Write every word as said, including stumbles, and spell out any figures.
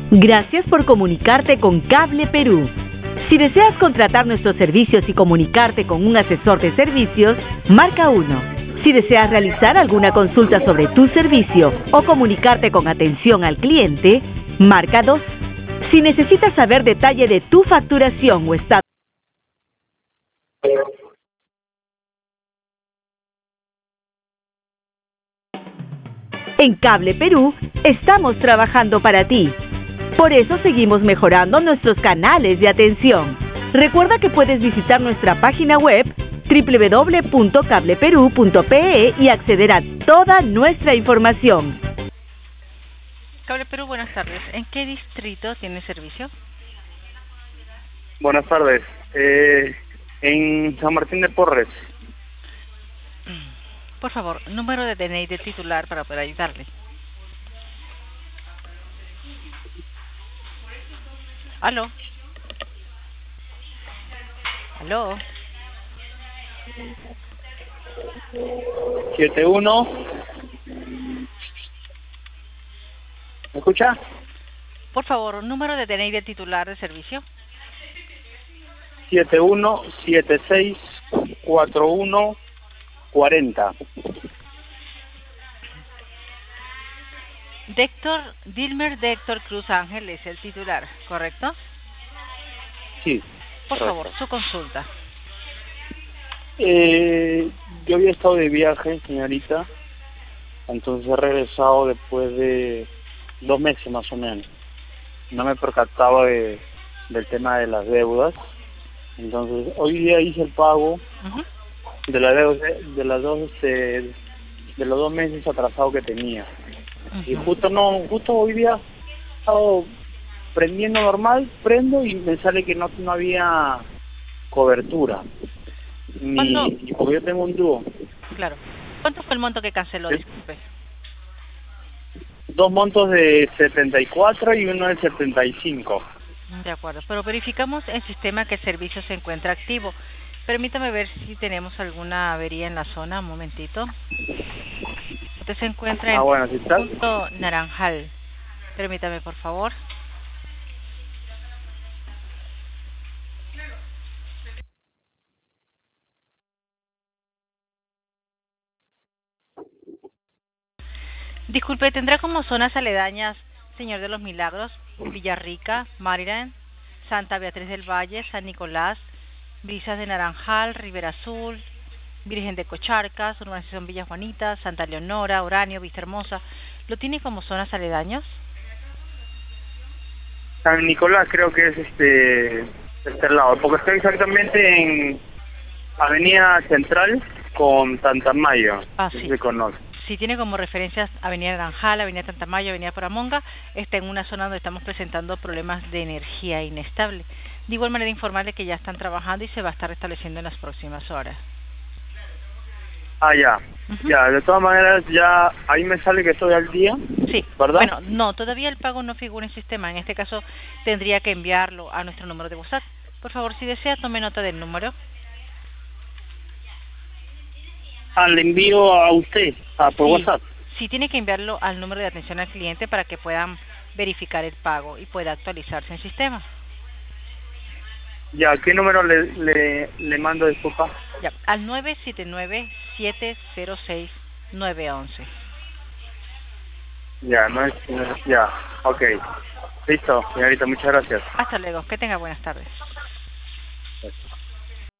Gracias por comunicarte con Cable Perú. Si deseas contratar nuestros servicios y comunicarte con un asesor de servicios, marca uno. Si deseas realizar alguna consulta sobre tu servicio o comunicarte con atención al cliente, marca dos. Si necesitas saber detalle de tu facturación o estado. En Cable Perú estamos trabajando para ti. Por eso seguimos mejorando nuestros canales de atención. Recuerda que puedes visitar nuestra página web doble u doble u doble u punto cable perú punto pe e y acceder a toda nuestra información. Cable Perú, buenas tardes. ¿En qué distrito tiene servicio? Buenas tardes. Eh, en San Martín de Porres. Por favor, número de D N I del titular para poder ayudarle. ¿Aló? ¿Aló? siete uno. ¿Me escucha? Por favor, número de D N I del titular de servicio. siete uno siete seis cuatro uno cuarenta. Déctor, Dilmer Déctor Cruz Ángel es el titular, ¿correcto? Sí. Por correcto. favor, su consulta. Eh, yo había estado de viaje, señorita, entonces he regresado después de dos meses más o menos. No me percataba de, del tema de las deudas, entonces hoy día hice el pago Uh-huh. de las deudas de las dos este, de los dos meses atrasados que tenía. Uh-huh. Y justo no justo hoy día he estado prendiendo normal, prendo y me sale que no no había cobertura. Ni, ¿Cuándo? y porque yo tengo un dúo. Claro. ¿Cuánto fue el monto que canceló? ¿Sí? Disculpe. Dos montos de setenta y cuatro y uno de setenta y cinco. De acuerdo, pero verificamos en sistema que el servicio se encuentra activo. Permítame ver si tenemos alguna avería en la zona, un momentito. Usted se encuentra en Ah, bueno, si está. punto Naranjal. Permítame, por favor. Disculpe, ¿tendrá como zonas aledañas Señor de los Milagros, Villarrica, Maryland, Santa Beatriz del Valle, San Nicolás, Brisas de Naranjal, Ribera Azul, Virgen de Cocharcas, Urbanización Villa Juanita, Santa Leonora, Oranio, Vista Hermosa? ¿Lo tiene como zonas aledañas? San Nicolás creo que es este este lado, porque estoy exactamente en Avenida Central con Tantamayo. Ah, no sé sí. si se conoce. Si tiene como referencias Avenida Naranjal, Avenida Tantamayo, Avenida Poramonga, está en una zona donde estamos presentando problemas de energía inestable. De igual manera, informarle que ya están trabajando y se va a estar restableciendo en las próximas horas. Ah, ya. Uh-huh. Ya, de todas maneras, ya ahí me sale que estoy al día. Sí, ¿verdad? Bueno, no, todavía el pago no figura en sistema. En este caso, tendría que enviarlo a nuestro número de WhatsApp. Por favor, si desea, tome nota del número. Ah, le envío a usted, ah, por Sí, WhatsApp. sí, tiene que enviarlo al número de atención al cliente para que puedan verificar el pago y pueda actualizarse en sistema. Ya, ¿qué número le, le, le mando, disculpa? Ya, al nueve siete nueve, siete cero seis, nueve uno uno. Ya, no es, no es- ya, ok. Listo, señorita, muchas gracias. Hasta luego, que tenga buenas tardes. Gracias.